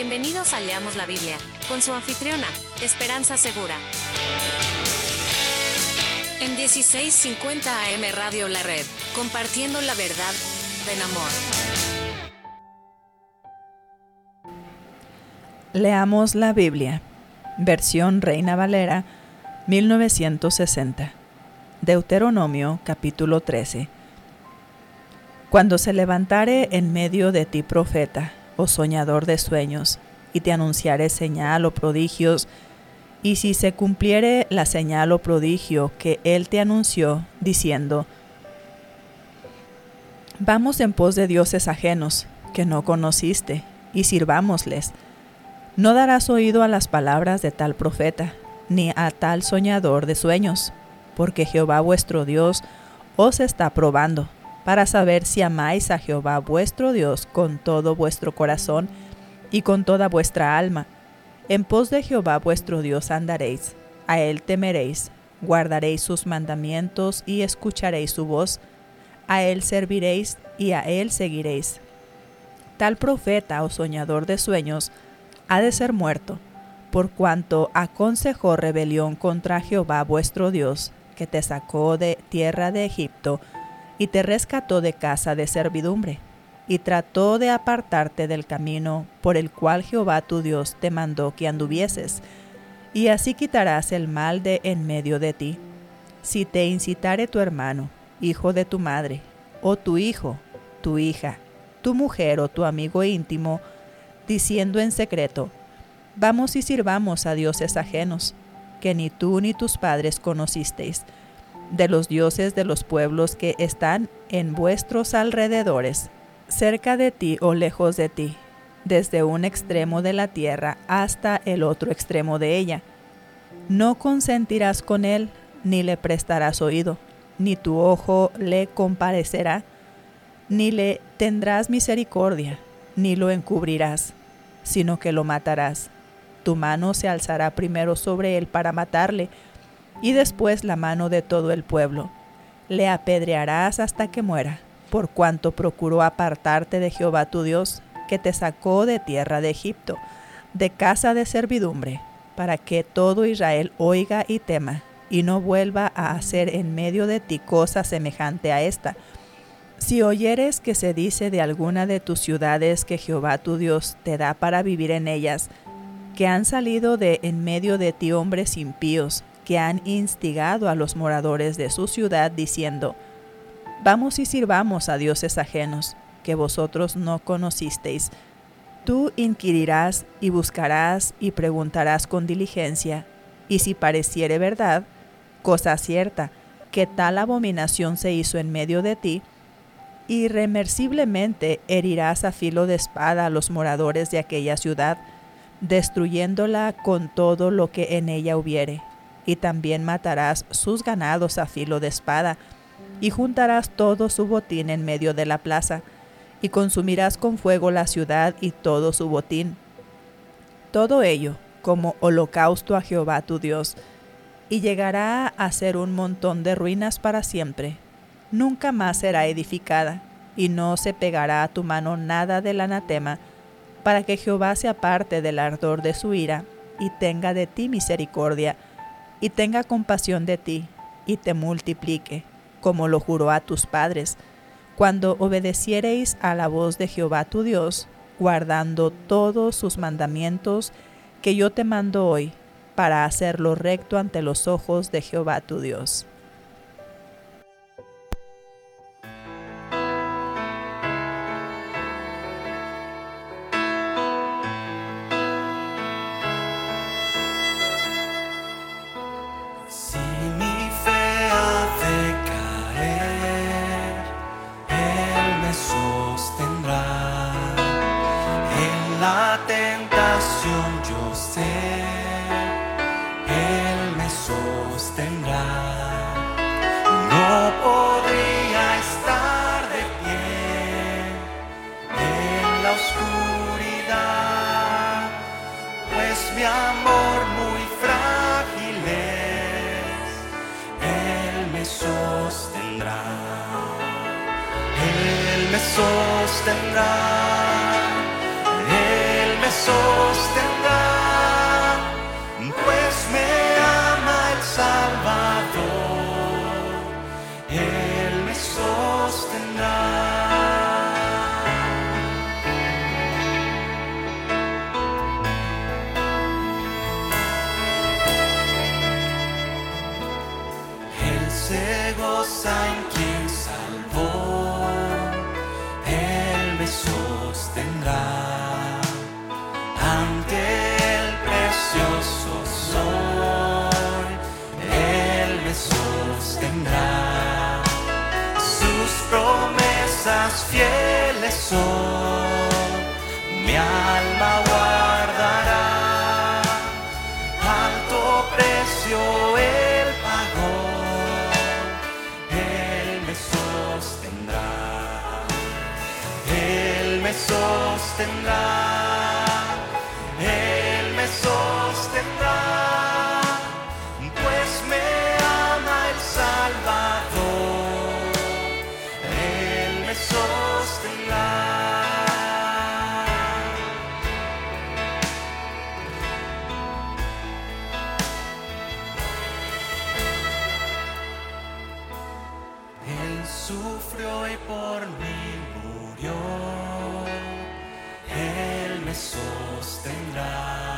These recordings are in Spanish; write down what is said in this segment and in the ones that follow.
Bienvenidos a Leamos la Biblia, con su anfitriona, Esperanza Segura. En 1650 AM Radio La Red, compartiendo la verdad en amor. Leamos la Biblia, versión Reina Valera, 1960. Deuteronomio, capítulo 13. Cuando se levantare en medio de ti profeta, o soñador de sueños, y te anunciare señal o prodigios, y si se cumpliere la señal o prodigio que él te anunció, diciendo: Vamos en pos de dioses ajenos, que no conociste, y sirvámosles. No darás oído a las palabras de tal profeta, ni a tal soñador de sueños, porque Jehová vuestro Dios os está probando, para saber si amáis a Jehová vuestro Dios con todo vuestro corazón y con toda vuestra alma. En pos de Jehová vuestro Dios andaréis, a él temeréis, guardaréis sus mandamientos y escucharéis su voz, a él serviréis y a él seguiréis. Tal profeta o soñador de sueños ha de ser muerto, por cuanto aconsejó rebelión contra Jehová vuestro Dios, que te sacó de tierra de Egipto, y te rescató de casa de servidumbre, y trató de apartarte del camino por el cual Jehová tu Dios te mandó que anduvieses, y así quitarás el mal de en medio de ti. Si te incitare tu hermano, hijo de tu madre, o tu hijo, tu hija, tu mujer o tu amigo íntimo, diciendo en secreto: Vamos y sirvamos a dioses ajenos, que ni tú ni tus padres conocisteis, de los dioses de los pueblos que están en vuestros alrededores, cerca de ti o lejos de ti, desde un extremo de la tierra hasta el otro extremo de ella. No consentirás con él, ni le prestarás oído, ni tu ojo le comparecerá, ni le tendrás misericordia, ni lo encubrirás, sino que lo matarás. Tu mano se alzará primero sobre él para matarle, y después la mano de todo el pueblo. Le apedrearás hasta que muera, por cuanto procuró apartarte de Jehová tu Dios, que te sacó de tierra de Egipto, de casa de servidumbre, para que todo Israel oiga y tema, y no vuelva a hacer en medio de ti cosa semejante a esta. Si oyeres que se dice de alguna de tus ciudades que Jehová tu Dios te da para vivir en ellas, que han salido de en medio de ti hombres impíos, que han instigado a los moradores de su ciudad, diciendo: Vamos y sirvamos a dioses ajenos, que vosotros no conocisteis. Tú inquirirás y buscarás y preguntarás con diligencia, y si pareciere verdad, cosa cierta, que tal abominación se hizo en medio de ti, irreversiblemente herirás a filo de espada a los moradores de aquella ciudad, destruyéndola con todo lo que en ella hubiere, y también matarás sus ganados a filo de espada, y juntarás todo su botín en medio de la plaza, y consumirás con fuego la ciudad y todo su botín. Todo ello como holocausto a Jehová tu Dios, y llegará a ser un montón de ruinas para siempre. Nunca más será edificada, y no se pegará a tu mano nada del anatema, para que Jehová se aparte del ardor de su ira, y tenga de ti misericordia, y tenga compasión de ti, y te multiplique, como lo juró a tus padres, cuando obedeciereis a la voz de Jehová tu Dios, guardando todos sus mandamientos que yo te mando hoy, para hacerlo recto ante los ojos de Jehová tu Dios. La tentación yo sé, Él me sostendrá. No podría estar de pie en la oscuridad, pues mi amor muy frágil es. Él me sostendrá, Él me sostendrá. sostendrá, pues me ama el Salvador, Él me sostendrá. Él se goza en quien salvó, Él me sostendrá. Ante el precioso sol, Él me sostendrá. Sus promesas fieles son, mi alma guardará. Alto precio Él pagó, Él me sostendrá. Él me sostendrá. Él me sostendrá, pues me ama el Salvador, Él me sostendrá. Él sufrió y por mí murió, Él me sostendrá.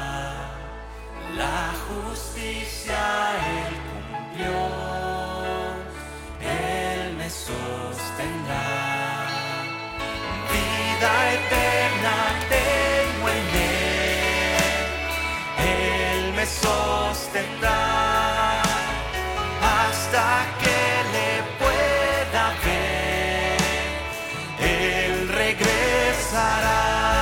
La justicia Él cumplió, Él me sostendrá. Vida eterna tengo en Él me sostendrá. Hasta que le pueda ver, Él regresará.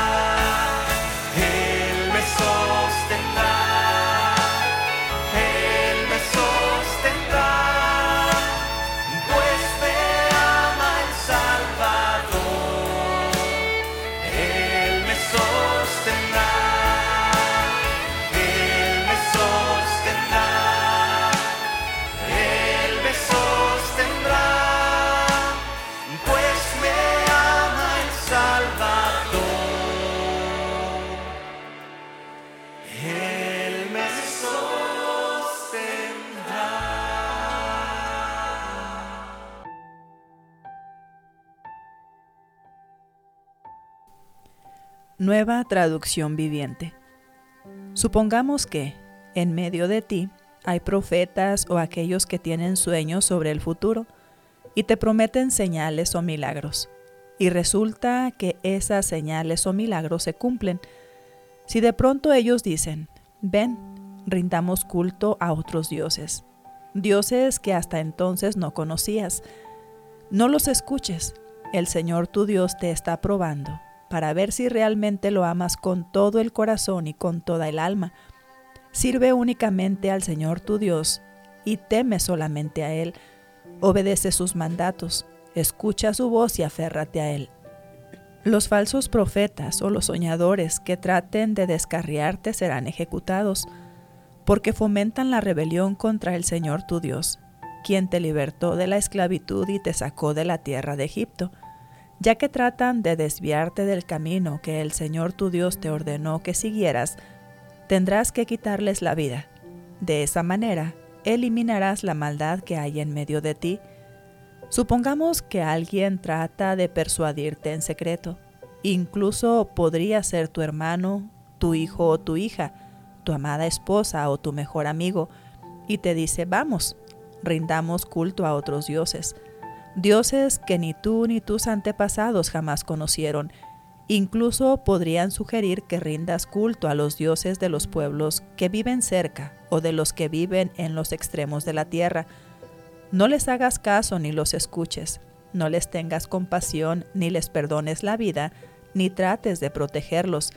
Nueva traducción viviente. Supongamos que, en medio de ti, hay profetas o aquellos que tienen sueños sobre el futuro y te prometen señales o milagros. Y resulta que esas señales o milagros se cumplen. Si de pronto ellos dicen, ven, rindamos culto a otros dioses, dioses que hasta entonces no conocías, no los escuches. El Señor tu Dios te está probando para ver si realmente lo amas con todo el corazón y con toda el alma. Sirve únicamente al Señor tu Dios y teme solamente a Él. Obedece sus mandatos, escucha su voz y aférrate a Él. Los falsos profetas o los soñadores que traten de descarriarte serán ejecutados, porque fomentan la rebelión contra el Señor tu Dios, quien te libertó de la esclavitud y te sacó de la tierra de Egipto. Ya que tratan de desviarte del camino que el Señor tu Dios te ordenó que siguieras, tendrás que quitarles la vida. De esa manera, eliminarás la maldad que hay en medio de ti. Supongamos que alguien trata de persuadirte en secreto. Incluso podría ser tu hermano, tu hijo o tu hija, tu amada esposa o tu mejor amigo, y te dice, vamos, rindamos culto a otros dioses. Dioses que ni tú ni tus antepasados jamás conocieron. Incluso podrían sugerir que rindas culto a los dioses de los pueblos que viven cerca o de los que viven en los extremos de la tierra. No les hagas caso ni los escuches. No les tengas compasión ni les perdones la vida, ni trates de protegerlos.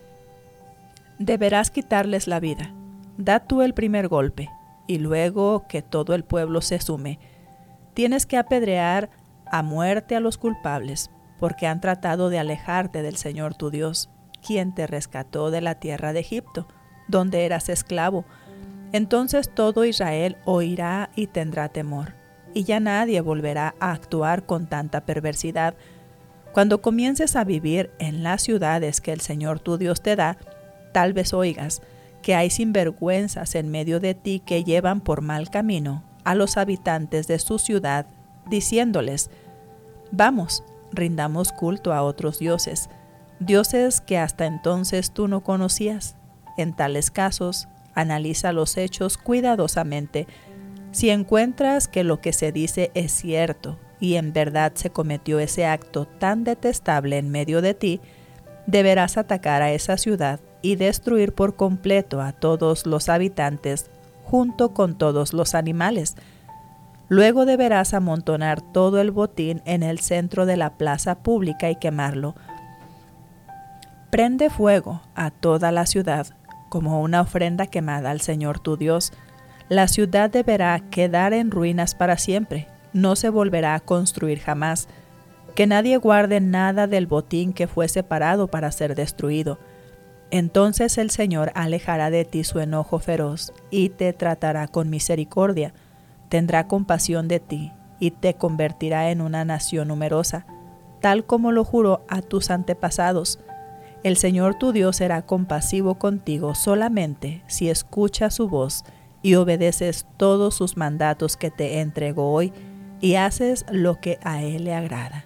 Deberás quitarles la vida. Da tú el primer golpe, y luego que todo el pueblo se sume. Tienes que apedrear a muerte a los culpables, porque han tratado de alejarte del Señor tu Dios, quien te rescató de la tierra de Egipto, donde eras esclavo. Entonces todo Israel oirá y tendrá temor, y ya nadie volverá a actuar con tanta perversidad. Cuando comiences a vivir en las ciudades que el Señor tu Dios te da, Tal vez oigas que hay sinvergüenzas en medio de ti que llevan por mal camino a los habitantes de su ciudad, diciéndoles: vamos, rindamos culto a otros dioses, dioses que hasta entonces tú no conocías. En tales casos, analiza los hechos cuidadosamente. Si encuentras que lo que se dice es cierto y en verdad se cometió ese acto tan detestable en medio de ti, deberás atacar a esa ciudad y destruir por completo a todos los habitantes junto con todos los animales. Luego deberás amontonar todo el botín en el centro de la plaza pública y quemarlo. Prende fuego a toda la ciudad como una ofrenda quemada al Señor tu Dios. La ciudad deberá quedar en ruinas para siempre, no se volverá a construir jamás. Que nadie guarde nada del botín que fue separado para ser destruido. Entonces el Señor alejará de ti su enojo feroz y te tratará con misericordia. Tendrá compasión de ti y te convertirá en una nación numerosa, tal como lo juró a tus antepasados. El Señor tu Dios será compasivo contigo solamente si escuchas su voz y obedeces todos sus mandatos que te entregó hoy y haces lo que a Él le agrada.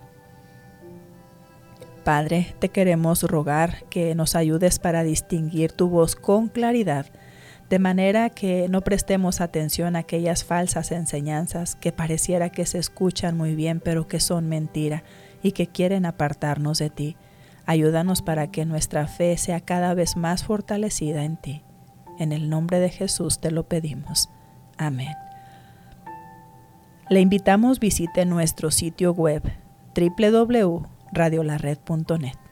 Padre, te queremos rogar que nos ayudes para distinguir tu voz con claridad, de manera que no prestemos atención a aquellas falsas enseñanzas que pareciera que se escuchan muy bien, pero que son mentira y que quieren apartarnos de ti. Ayúdanos para que nuestra fe sea cada vez más fortalecida en ti. En el nombre de Jesús te lo pedimos. Amén. Le invitamos visite nuestro sitio web www.radiolared.net.